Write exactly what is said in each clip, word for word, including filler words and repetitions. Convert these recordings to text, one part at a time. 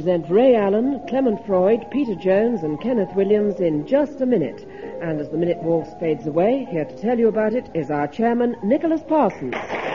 present Ray Allen, Clement Freud, Peter Jones and Kenneth Williams in just a minute. And as the minute waltz fades away, here to tell you about it is our chairman, Nicholas Parsons.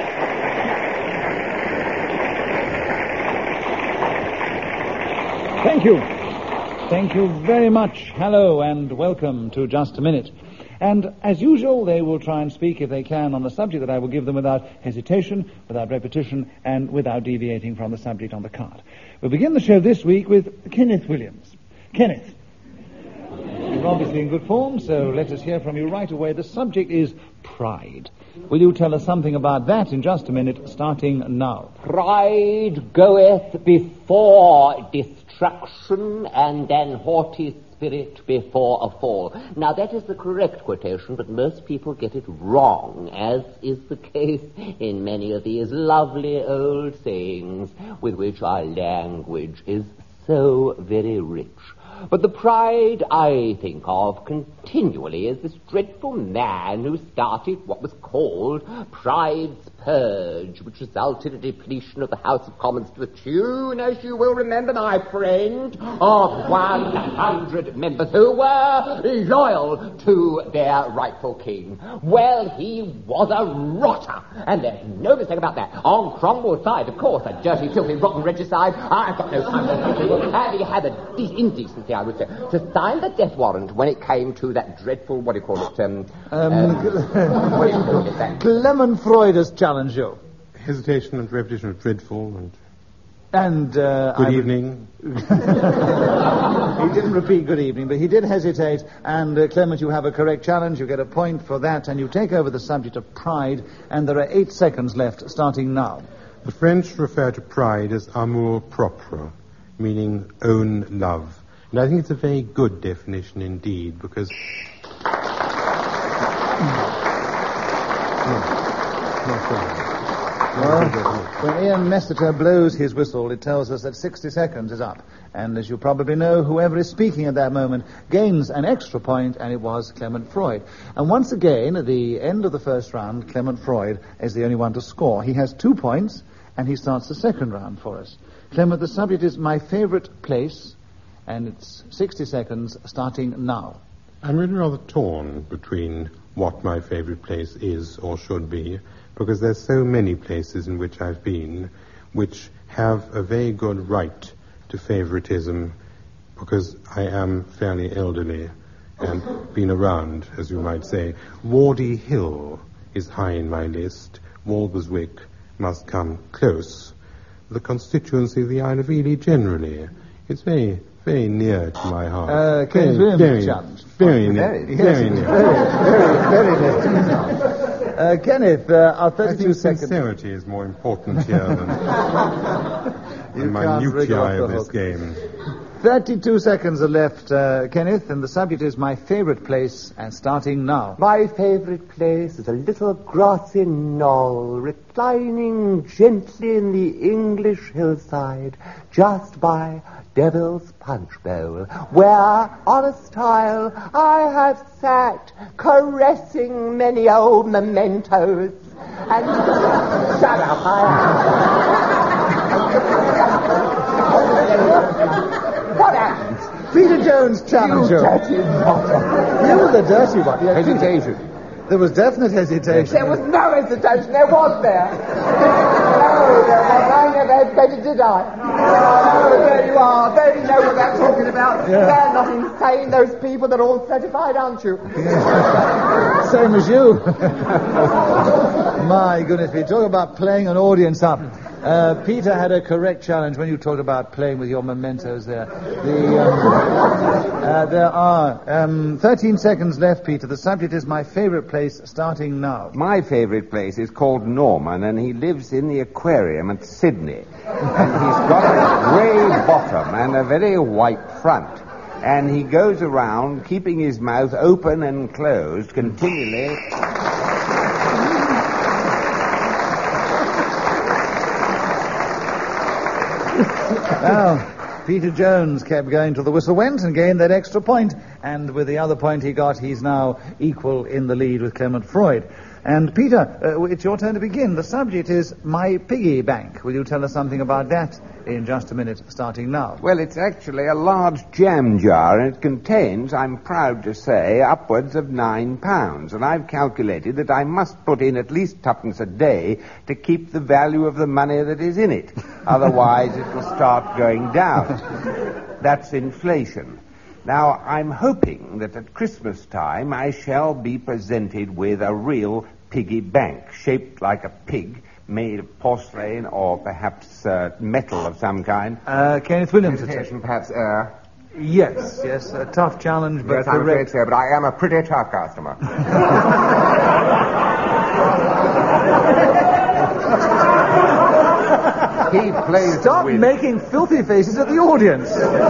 Thank you. Thank you very much. Hello and welcome to Just a Minute. And as usual, they will try and speak, if they can, on the subject that I will give them without hesitation, without repetition, and without deviating from the subject on the card. We'll begin the show this week with Kenneth Williams. Kenneth, you're obviously in good form, so let us hear from you right away. The subject is pride. Will you tell us something about that in just a minute, starting now? Pride goeth before destruction, and an haughty spirit before a fall. Now, that is the correct quotation, but most people get it wrong, as is the case in many of these lovely old sayings with which our language is so very rich. But the pride I think of continually is this dreadful man who started what was called Pride's Purge, which resulted in a depletion of the House of Commons to the tune, as you will remember, my friend, of one hundred members who were loyal to their rightful king. Well, he was a rotter, and there's no mistake about that. On Cromwell's side, of course, a dirty, filthy, rotten regicide. I've got no time for those people. And he had the de- indecency, I would say, to sign the death warrant when it came to that dreadful, what do you call it, um... um, um what do you call it, then? Clement Freud has challenged you. Hesitation and repetition are dreadful, and... And, uh... Good I evening. He didn't repeat good evening, but he did hesitate, and, uh, Clement, you have a correct challenge. You get a point for that, and you take over the subject of pride, and there are eight seconds left, starting now. The French refer to pride as amour propre, meaning own love. And I think it's a very good definition indeed, because... No, not right. Well, when Ian Messiter blows his whistle, it tells us that sixty seconds is up. And as you probably know, whoever is speaking at that moment gains an extra point, and it was Clement Freud. And once again, at the end of the first round, Clement Freud is the only one to score. He has two points, and he starts the second round for us. Clement, the subject is my favorite place, and it's sixty seconds starting now. I'm really rather torn between what my favorite place is or should be, because there's so many places in which I've been which have a very good right to favoritism, because I am fairly elderly and been around, as you might say. Wardy Hill is high in my list. Walberswick must come close. The constituency of the Isle of Ely generally. It's very, very near to my heart. Uh, Kenneth Williams very, challenge. Very near. Very, very near. Very, very, very near. Uh, Kenneth, uh, our thirty-two I think seconds... sincerity is more important here than the minutiae of this game. thirty-two seconds are left, uh, Kenneth, and the subject is my favorite place, and starting now. My favorite place is a little grassy knoll, reclining gently in the English hillside, just by Devil's Punch Bowl, where, on a stile, I have sat, caressing many old mementos, and... Shut up, I... What happens? Peter Jones challenge you. dirty rotter. You were the dirty one. Yeah, hesitation. Peter. There was definite hesitation. There was no hesitation. There was there. No, there was. I never hesitated, did I? No, there you are. There you know what I'm talking about. Yeah. They're not insane, those people. They're all certified, aren't you? Yeah. Same as you. My goodness, we talk about playing an audience up. Uh, Peter had a correct challenge when you talked about playing with your mementos there. The, um, uh, there are um, thirteen seconds left, Peter. The subject is my favorite place, starting now. My favorite place is called Norman, and he lives in the aquarium at Sydney. And he's got a grey bottom and a very white front. And he goes around keeping his mouth open and closed continually... Well, Peter Jones kept going till the whistle went and gained that extra point. And with the other point he got, he's now equal in the lead with Clement Freud. And Peter, uh, it's your turn to begin. The subject is my piggy bank. Will you tell us something about that in just a minute, starting now? Well, it's actually a large jam jar, and it contains, I'm proud to say, upwards of nine pounds. And I've calculated that I must put in at least twopence a day to keep the value of the money that is in it. Otherwise, it will start going down. That's inflation. Now, I'm hoping that at Christmas time I shall be presented with a real piggy bank, shaped like a pig, made of porcelain or perhaps uh, metal of some kind. Uh, Kenneth Williams. Hesitation, perhaps air. Yes, yes, a tough challenge, but Yes, I'm afraid correct. so, but I am a pretty tough customer. He plays Stop with... making filthy faces at the audience.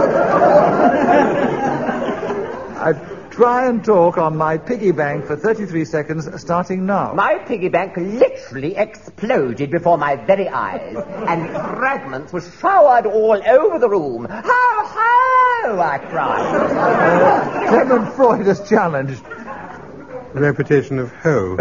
I try and talk on my piggy bank for thirty-three seconds, starting now. My piggy bank literally exploded before my very eyes, and fragments were showered all over the room. Ho, ho, I cried. Uh, Clement Freud is challenged. Repetition of ho.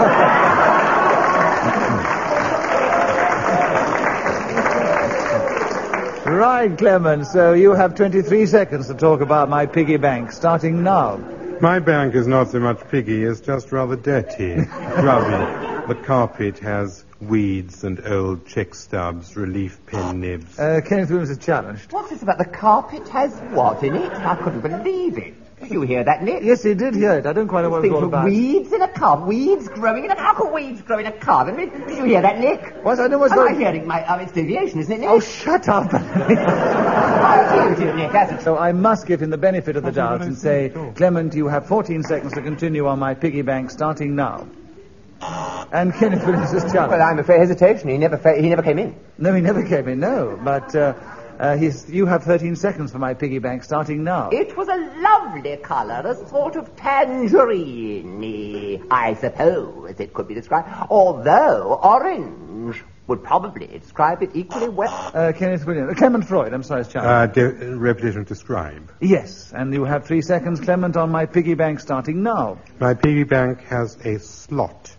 Right, Clement, so you have twenty-three seconds to talk about my piggy bank, starting now. My bank is not so much piggy, it's just rather dirty, grubby. The carpet has weeds and old check stubs, relief pen nibs. Uh, Kenneth Williams is challenged. What's this about the carpet has what in it? I couldn't believe it. Did you hear that, Nick? Yes, he did hear it. I don't quite know what it's Things all for about. weeds in a carpet. Weeds growing in a... How can weeds grow in a carpet? Did you hear that, Nick? What? I know what's Am going I hearing my... Oh, it's deviation, isn't it, Nick? Oh, shut up. Oh, you do, Nick, hasn't it? So I must give him the benefit of the doubt and say, Clement, you have fourteen seconds to continue on my piggy bank, starting now. And Kenneth Williams is challenged. Well, I'm afraid hesitation. He never, fa- he never came in. No, he never came in, no. But uh, uh, he's, you have thirteen seconds for my piggy bank, starting now. It was a lovely colour, a sort of tangerine, I suppose it could be described. Although orange would probably describe it equally well. Uh, Kenneth Williams. Uh, Clement Freud, I'm sorry, it's challenged. Uh, de- repetition of describe. Yes, and you have three seconds, Clement, on my piggy bank, starting now. My piggy bank has a slot.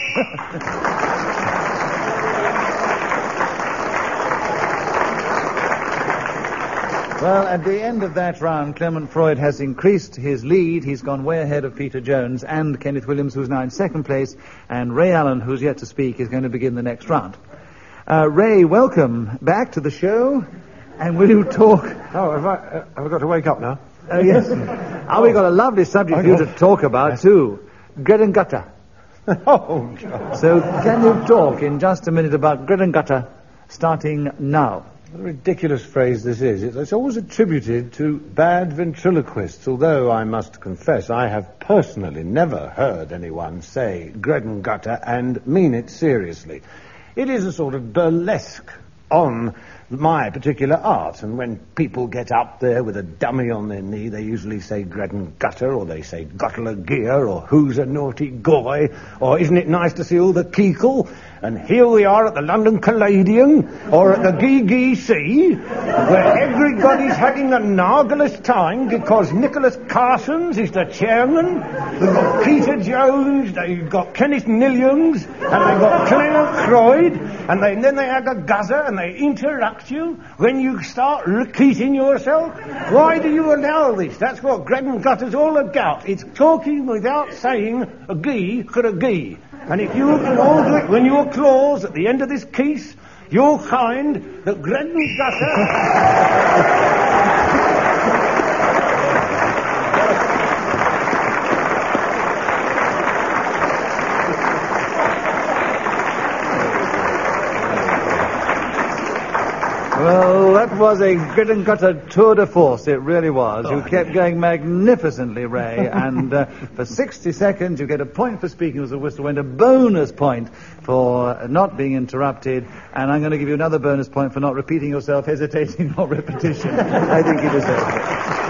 Well, at the end of that round, Clement Freud has increased his lead. He's gone way ahead of Peter Jones and Kenneth Williams, who's now in second place, and Ray Allen, who's yet to speak, is going to begin the next round. Uh, Ray, welcome back to the show, and will you talk... Oh, have I, uh, have I got to wake up now? Uh, yes. Oh, we've got a lovely subject for you to talk about, too. Bread and gutter. Oh, God. So can you talk in just a minute about bread and gutter, starting now? What a ridiculous phrase this is. It's, it's always attributed to bad ventriloquists, although I must confess I have personally never heard anyone say bread and gutter and mean it seriously. It is a sort of burlesque on my particular art, and when people get up there with a dummy on their knee, they usually say bread and gutter, or they say guttler gear, or who's a naughty goy, or isn't it nice to see all the keekle? And here we are at the London Caladium, or at the G G C, where everybody's having a marvellous time because Nicholas Carsons is the chairman. We've got Peter Jones, they've got Kenneth Williams, and they've got Clement Freud, and they, then they have a guzzer, and they interrupt you when you start repeating yourself. Why do you allow this? That's what bread and gutter's all about. It's talking without saying a gee for a gee. And if you can all do it when your claws at the end of this case, you'll find that bread and gutter... Well, that was a grit and gutter tour de force, it really was. You kept going magnificently, Ray, and uh, for sixty seconds you get a point for speaking with the whistle and a bonus point for not being interrupted, and I'm going to give you another bonus point for not repeating yourself, hesitating or repetition. I think you deserve it.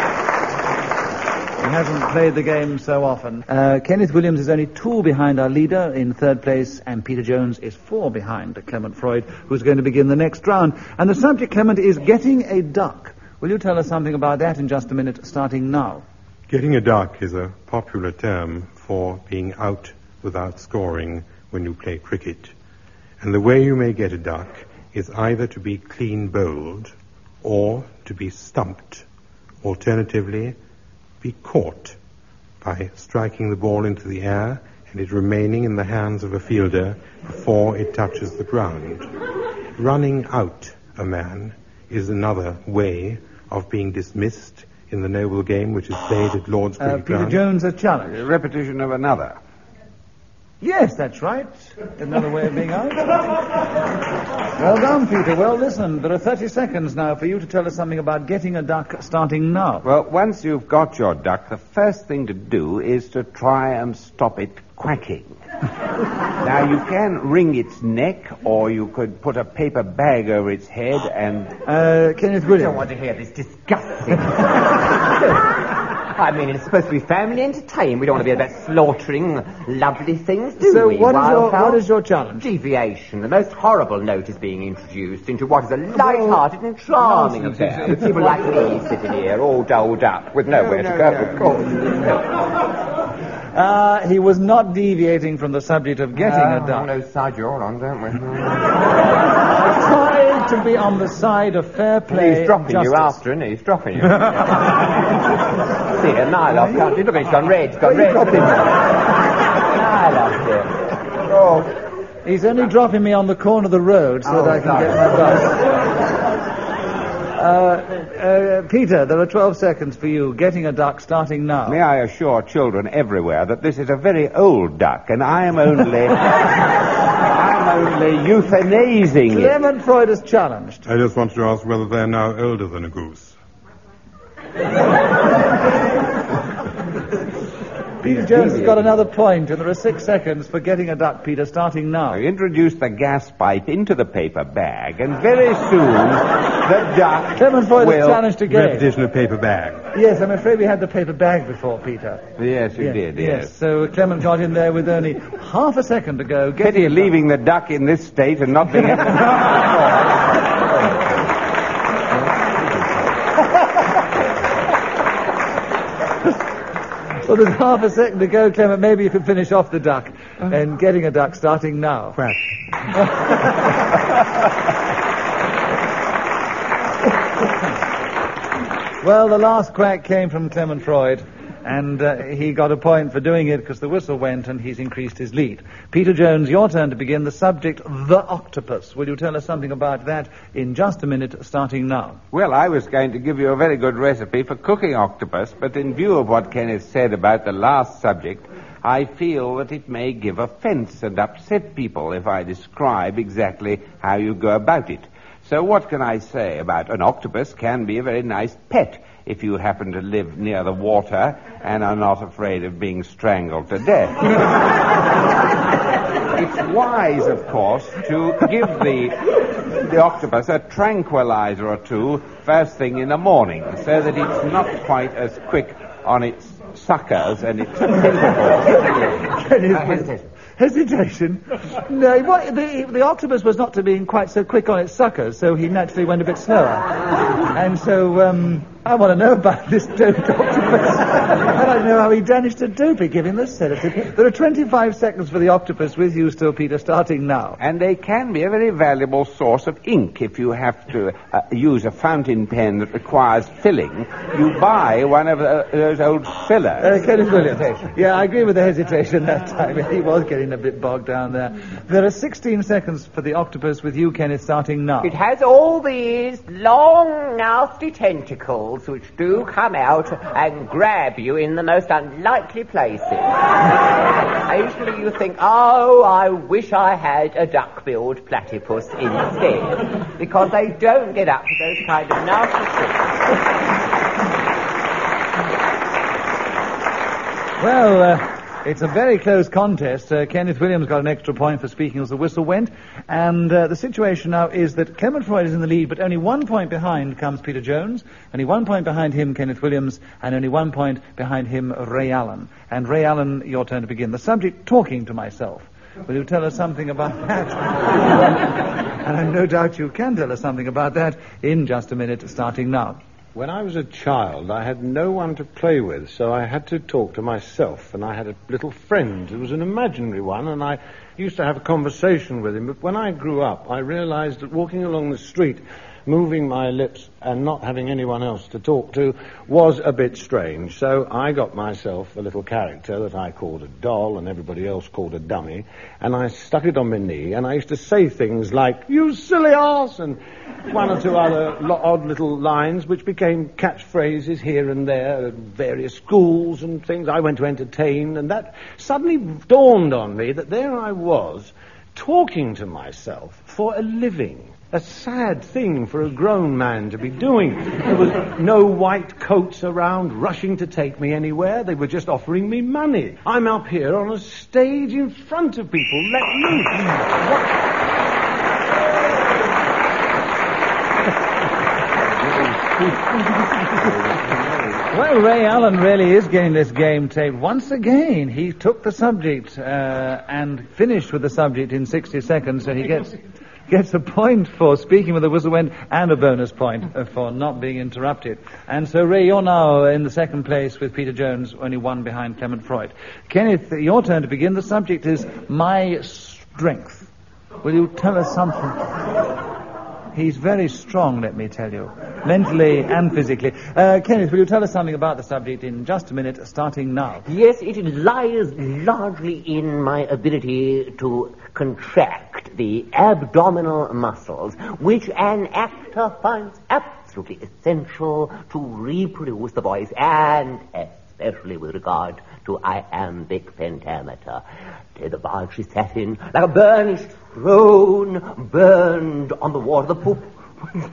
He hasn't played the game so often. Uh, Kenneth Williams is only two behind our leader in third place, and Peter Jones is four behind Clement Freud, who's going to begin the next round. And the subject, Clement, is getting a duck. Will you tell us something about that in just a minute, starting now? Getting a duck is a popular term for being out without scoring when you play cricket. And the way you may get a duck is either to be clean bowled or to be stumped. Alternatively, be caught by striking the ball into the air and it remaining in the hands of a fielder before it touches the ground. Running out a man is another way of being dismissed in the noble game which is played at Lord's Uh, Cricket Peter Ground. Jones, a challenge. A repetition of another. Yes, that's right. Another way of being out. Well done, Peter. Well listened. There are thirty seconds now for you to tell us something about getting a duck starting now. Well, once you've got your duck, the first thing to do is to try and stop it quacking. Now, you can wring its neck, or you could put a paper bag over its head and... Uh, Kenneth I Williams. don't want to hear this disgusting. I mean, it's supposed to be family entertainment. We don't want to be about slaughtering lovely things, do So we? what is your, Wildfowl? what is your challenge? Deviation. The most horrible note is being introduced into what is a light-hearted and charming Nonsense. affair. With people like me sitting here, all doled up, with nowhere no, to go, no. of course. Uh, he was not deviating from the subject of getting Uh, a duck. On those side you're on, don't we? Try to be on the side of fair play. He's dropping justice. you after, isn't he? He's dropping you. See, a mile off, can't you? Look, he's gone red. He's gone red. Mile off, dear. Oh. He's only dropping me on the corner of the road so Oh, that I can sorry. get my bus. Uh, uh, Peter, there are twelve seconds for you. Getting a duck starting now. May I assure children everywhere that this is a very old duck, and I am only... I'm only euthanizing it. Clement Freud is challenged. I just wanted to ask whether they're now older than a goose. Peter Jones has got another point, and there are six seconds for getting a duck, Peter, starting now. I introduce the gas pipe into the paper bag, and very soon the duck Clement Freud is will... challenged again. Repetition of paper bag. Yes, I'm afraid we had the paper bag before, Peter. Yes, you yes, did, yes. yes. So Clement got in there with only half a second to go. Getting Pity a duck. leaving the duck in this state and not being able to... Well, there's half a second to go, Clement. Maybe you could finish off the duck. And getting a duck starting now. Quack. Well, the last quack came from Clement Freud, and uh, he got a point for doing it because the whistle went and he's increased his lead. Peter Jones, your turn to begin. The subject, the octopus. Will you tell us something about that in just a minute, starting now? Well, I was going to give you a very good recipe for cooking octopus, but in view of what Kenneth said about the last subject, I feel that it may give offense and upset people if I describe exactly how you go about it. So what can I say about an octopus can be a very nice pet if you happen to live near the water and are not afraid of being strangled to death. It's wise, of course, to give the the octopus a tranquilizer or two first thing in the morning so that it's not quite as quick on its suckers and its tentacles. Uh, hesitation. Hesitation? No, what, the, the octopus was not to be quite so quick on its suckers, so he naturally went a bit slower. And so, um, I want to know about this doped octopus. I don't know how he managed to dope it, give him the sedative. There are twenty-five seconds for the octopus with you still, Peter, starting now. And they can be a very valuable source of ink if you have to uh, use a fountain pen that requires filling. You buy one of uh, those old fillers. Uh, Kenneth Williams. Yeah, I agree with the hesitation that time. He was getting a bit bogged down there. There are sixteen seconds for the octopus with you, Kenneth, starting now. It has all these long, nasty tentacles which do come out and grab you in the most unlikely places. Occasionally you think, oh, I wish I had a duck-billed platypus instead, because they don't get up to those kind of nasty tricks. Well, uh, it's a very close contest. Uh, Kenneth Williams got an extra point for speaking as the whistle went. And uh, the situation now is that Clement Freud is in the lead, but only one point behind comes Peter Jones. Only one point behind him, Kenneth Williams, and only one point behind him, Ray Allen. And Ray Allen, your turn to begin. The subject, talking to myself. Will you tell us something about that? And I no doubt you can tell us something about that in just a minute, starting now. When I was a child, I had no one to play with, so I had to talk to myself, and I had a little friend who was an imaginary one, and I used to have a conversation with him. But when I grew up, I realized that walking along the street, moving my lips and not having anyone else to talk to was a bit strange. So I got myself a little character that I called a doll and everybody else called a dummy, and I stuck it on my knee, and I used to say things like, "You silly arse," and one or two other lo- odd little lines which became catchphrases here and there at various schools and things. I went to entertain, and that suddenly dawned on me that there I was talking to myself for a living. A sad thing for a grown man to be doing. There was no white coats around rushing to take me anywhere. They were just offering me money. I'm up here on a stage in front of people. Let me. Well, Ray Allen really is getting this game taped. Once again, he took the subject uh, and finished with the subject in sixty seconds, so he gets... gets a point for speaking with the whistle wind and a bonus point uh, for not being interrupted. And so, Ray, you're now in the second place with Peter Jones, only one behind Clement Freud. Kenneth, your turn to begin. The subject is my strength. Will you tell us something? He's very strong, let me tell you, mentally and physically. Uh, Kenneth, will you tell us something about the subject in just a minute, starting now? Yes, it lies largely in my ability to contract the abdominal muscles, which an actor finds absolutely essential to reproduce the voice, and especially with regard to iambic pentameter. The barge she sat in, like a burnished throne, burned on the water, the poop. I'm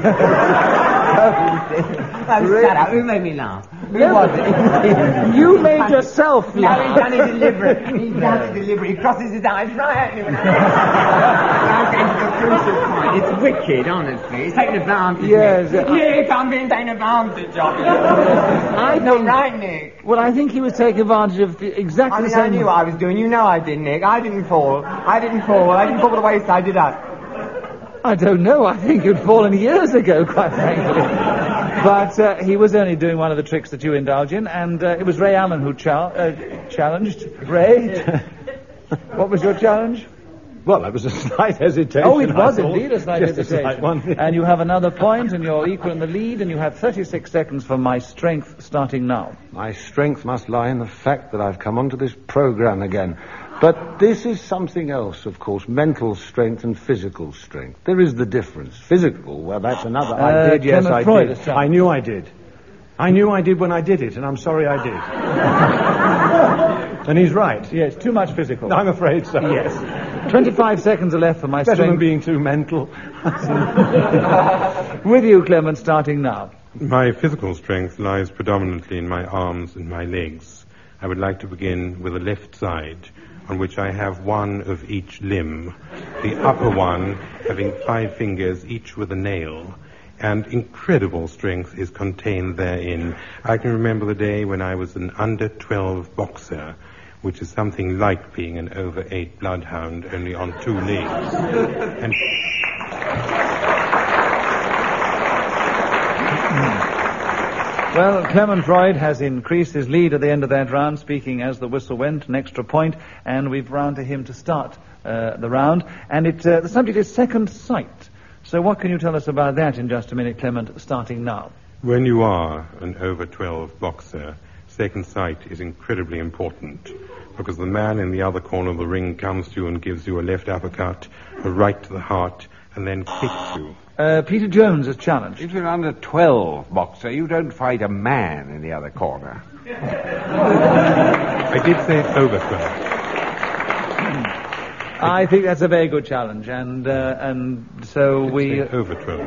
shut up. Who made me laugh? Who was it? You made yourself No, laugh. he's done it deliberately. He's done it deliberately. He crosses his eyes right at me when I... I'm getting to the crucial point. It's wicked, honestly. He's taking advantage Yes. of me. Nick, I'm being taken advantage of. I know, right, Nick? Well, I think he was taking advantage of the, exactly I mean, the same... I knew what I was doing. You know I did, Nick. I didn't fall. I didn't fall. I didn't fall to the wayside, did I? I don't know. I think you'd fallen years ago, quite frankly. But uh, he was only doing one of the tricks that you indulge in, and uh, it was Ray Allen who cha- uh, challenged. Ray, what was your challenge? Well, that was a slight hesitation. Oh, it I was thought. indeed a slight Just hesitation. A slight one. And you have another point, and you're equal in the lead, and you have thirty-six seconds for my strength starting now. My strength must lie in the fact that I've come onto this program again. But this is something else, of course, mental strength and physical strength. There is the difference. Physical, well, that's another. Uh, I did, yes, Clement I Freud did. is I knew I did. I knew I did when I did it, and I'm sorry I did. And he's right. Yes, too much physical. I'm afraid so. Yes. twenty-five seconds are left for my Better strength. than being too mental. With you, Clement, starting now. My physical strength lies predominantly in my arms and my legs. I would like to begin with the left side, on which I have one of each limb, the upper one having five fingers, each with a nail, and incredible strength is contained therein. I can remember the day when I was an under twelve boxer, which is something like being an over eight bloodhound, only on two legs. And Well, Clement Freud has increased his lead at the end of that round, speaking as the whistle went, an extra point, and we've round to him to start uh, the round. And it, uh, the subject is second sight. So what can you tell us about that in just a minute, Clement, starting now? when you are an over twelve boxer, second sight is incredibly important, because the man in the other corner of the ring comes to you and gives you a left uppercut, a right to the heart, and then kicks you. Uh, Peter Jones is challenged. If you're under twelve boxer, you don't fight a man in the other corner. I did say over twelve. I think that's a very good challenge, and uh, and so we... over twelve.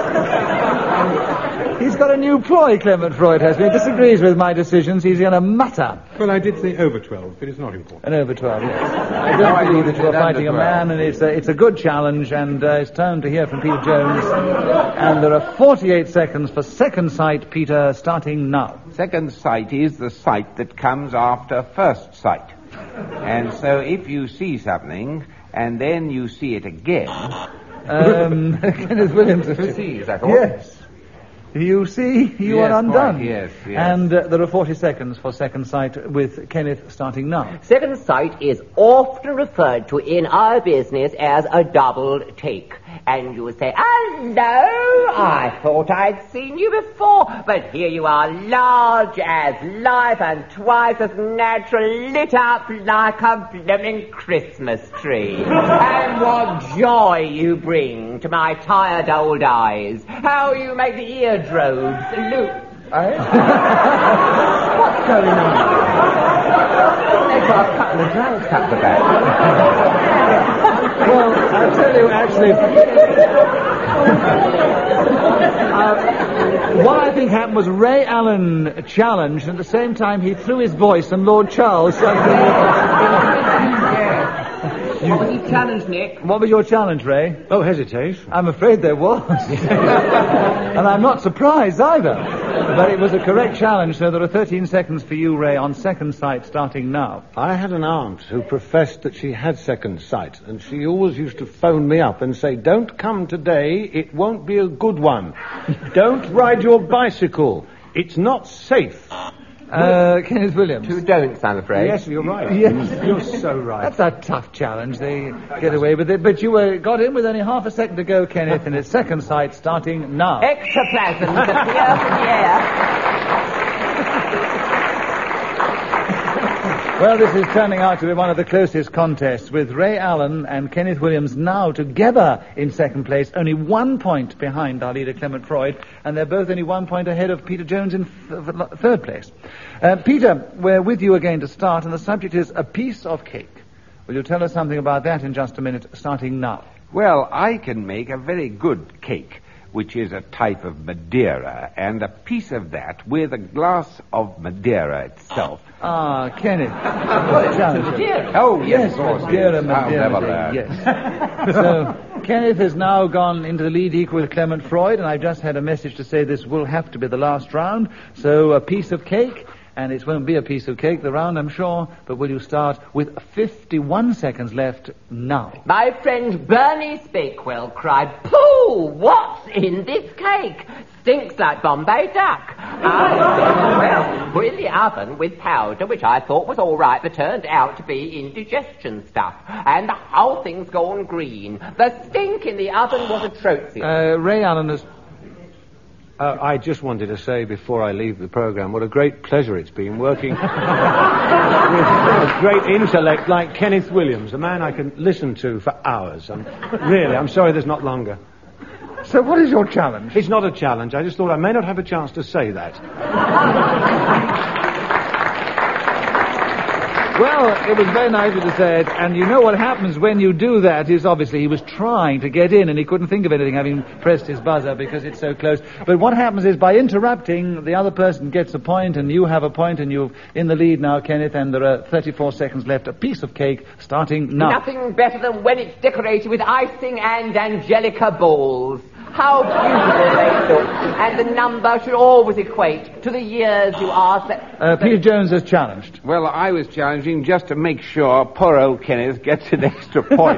He's got a new ploy, Clement Freud has. He disagrees with my decisions. He's going to mutter. Well, I did say over twelve, but it's not important. An over twelve, yes. I don't believe that you're fighting a man, and it's a, it's a good challenge, and uh, it's time to hear from Peter Jones. And there are forty-eight seconds for second sight, Peter, starting now. Second sight is the sight that comes after first sight. And so if you see something, and then you see it again... Um, Kenneth Williams. Who sees, I thought? Yes. You see, you Yes, are undone. quite, yes, yes. And uh, there are forty seconds for Second Sight with Kenneth starting now. Second sight is often referred to in our business as a double take. And you say, hello, I thought I'd seen you before, but here you are, large as life and twice as natural, lit up like a blooming Christmas tree. And what joy you bring to my tired old eyes. How you make the eardrobes loop. Eh? What's going on? They've got a couple of drinks up the back. Well, I'll tell you, actually, uh, what I think happened was Ray Allen challenged, and at the same time he threw his voice, and Lord Charles... What was he challenged, Nick? What was your challenge, Ray? Oh, hesitation. I'm afraid there was. And I'm not surprised either. But it was a correct challenge, so there are thirteen seconds for you, Ray, on Second Sight starting now. I had an aunt who professed that she had second sight, and she always used to phone me up and say, don't come today, it won't be a good one. Don't ride your bicycle. It's not safe. Uh, Kenneth Williams. Two don'ts, I'm afraid. Yes, you're right. Yes. You're so right. That's a tough challenge. They get away with it. But you uh, got in with only half a second to go, Kenneth, and it's Second Sight starting now. Ectoplasm appear from the air. Well, this is turning out to be one of the closest contests, with Ray Allen and Kenneth Williams now together in second place, only one point behind our leader Clement Freud, and they're both only one point ahead of Peter Jones in th- third place. Uh, Peter, we're with you again to start, and the subject is a piece of cake. Will you tell us something about that in just a minute, starting now? Well, I can make a very good cake, which is a type of Madeira, and a piece of that with a glass of Madeira itself. Ah, Kenneth. Madeira. Oh, yes, Yes, of course. Madeira, yes. I'll Madeira, never learn. yes. So, Kenneth has now gone into the lead equal with Clement Freud, and I've just had a message to say this will have to be the last round. So, a piece of cake, and it won't be a piece of cake, the round, I'm sure, but will you start with fifty-one seconds left now? My friend Bernice Bakewell cried, Pooh, what's in this cake? Stinks like Bombay duck. I well, put in the oven with powder, which I thought was all right, but turned out to be indigestion stuff. And the whole thing's gone green. The stink in the oven was atrocious. Uh, Ray Allen has... Uh, I just wanted to say before I leave the program what a great pleasure it's been working with a great intellect like Kenneth Williams, a man I can listen to for hours. I'm, really, I'm sorry there's not longer. So what is your challenge? It's not a challenge. I just thought I may not have a chance to say that. Well, it was very nice of you to say it, and you know what happens when you do that is obviously he was trying to get in and he couldn't think of anything having pressed his buzzer because it's so close. But what happens is by interrupting, the other person gets a point and you have a point and you're in the lead now, Kenneth, and there are thirty-four seconds left. A piece of cake starting now. Nothing better than when it's decorated with icing and angelica balls. How beautiful they look. And the number should always equate to the years you are... Se- Uh, Peter Jones has challenged. Well, I was challenging just to make sure poor old Kenneth gets an extra point.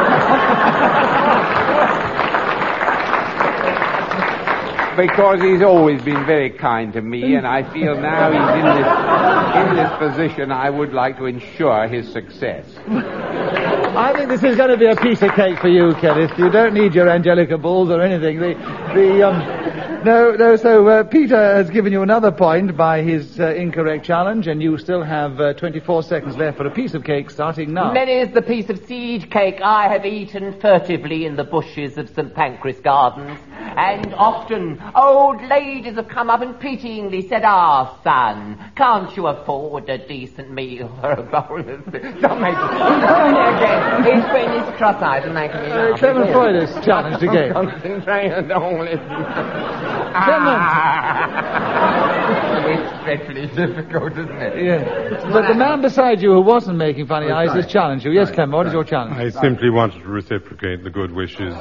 Because he's always been very kind to me, and I feel now he's in this, in this position, I would like to ensure his success. I think this is going to be a piece of cake for you, Kenneth. You don't need your angelica balls or anything. The, the, um, no, no, so uh, Peter has given you another point by his uh, incorrect challenge, and you still have uh, twenty-four seconds left for a piece of cake starting now. Many's the piece of seed cake I have eaten furtively in the bushes of St Pancras Gardens, and often old ladies have come up and pityingly said, ah, son, can't you afford a decent meal for a bowl of... Don't make it again. It's when it's cross-eyed and making me laugh. Uh, Clement Freud has challenged again. Concentrate and don't listen. Clement! It's dreadfully difficult, isn't it? Yeah. But the man beside you who wasn't making funny eyes has challenged you. Yes, Clement, what is your challenge? I simply wanted to reciprocate the good wishes.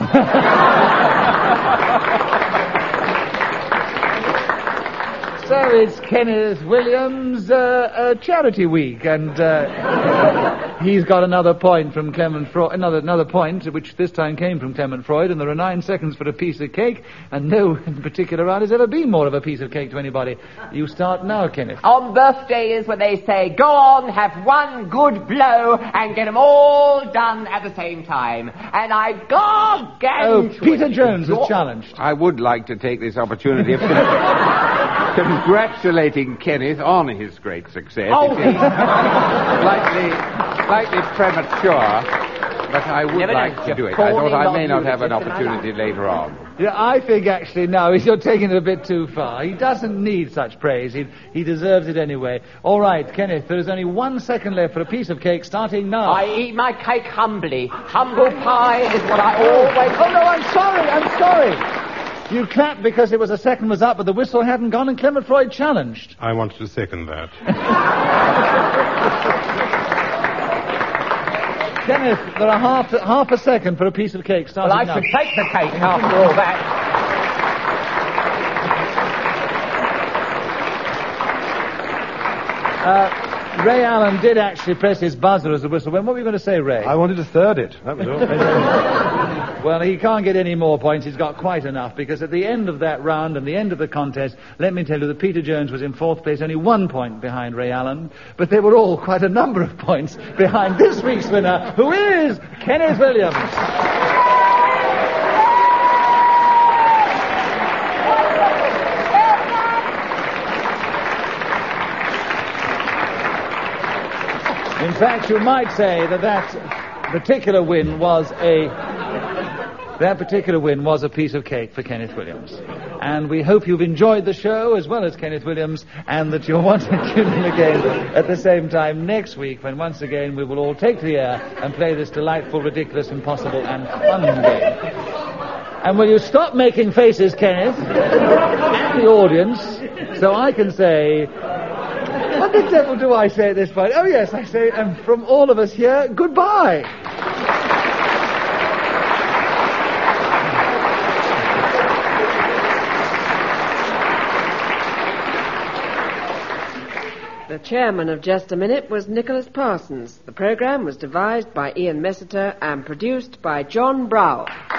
So it's Kenneth Williams' uh, uh, charity week, and uh, He's got another point from Clement Freud, another another point, which this time came from Clement Freud, and there are nine seconds for a piece of cake, and no in particular round has ever been more of a piece of cake to anybody. You start now, Kenneth. On birthdays, when they say, go on, have one good blow, and get them all done at the same time. And I gargantuously... Oh, Peter Jones is challenged. I would like to take this opportunity of congratulating Kenneth on his great success. Oh. It is slightly, slightly premature, but I would Never like know, to do it. I calling thought I on may not you have an just in my opportunity later on. Yeah, I think actually, no, you're taking it a bit too far. He doesn't need such praise. He, he deserves it anyway. All right, Kenneth, there is only one second left for a piece of cake, starting now. I eat my cake humbly. Humble pie is what I always... Oh, no, I'm sorry, I'm sorry. You clapped because it was a second was up, but the whistle hadn't gone, and Clement Freud challenged. I wanted to second that. Kenneth, there are half half a second for a piece of cake, starting Well, I now. should take the cake after all that. Uh, Ray Allen did actually press his buzzer as the whistle went. What were you going to say, Ray? I wanted to third it. That was all. Well, he can't get any more points. He's got quite enough, because at the end of that round and the end of the contest, let me tell you that Peter Jones was in fourth place, only one point behind Ray Allen, but they were all quite a number of points behind this week's winner, who is Kenneth Williams. In fact, you might say that that particular win was a that particular win was a piece of cake for Kenneth Williams. And we hope you've enjoyed the show as well as Kenneth Williams, and that you'll want to tune in again at the same time next week, when once again we will all take the air and play this delightful, ridiculous, impossible, and fun game. And will you stop making faces, Kenneth, at the audience, so I can say... What the devil do I say at this point? Oh, yes, I say, um, from all of us here, goodbye. The chairman of Just a Minute was Nicholas Parsons. The programme was devised by Ian Messiter and produced by John Brow.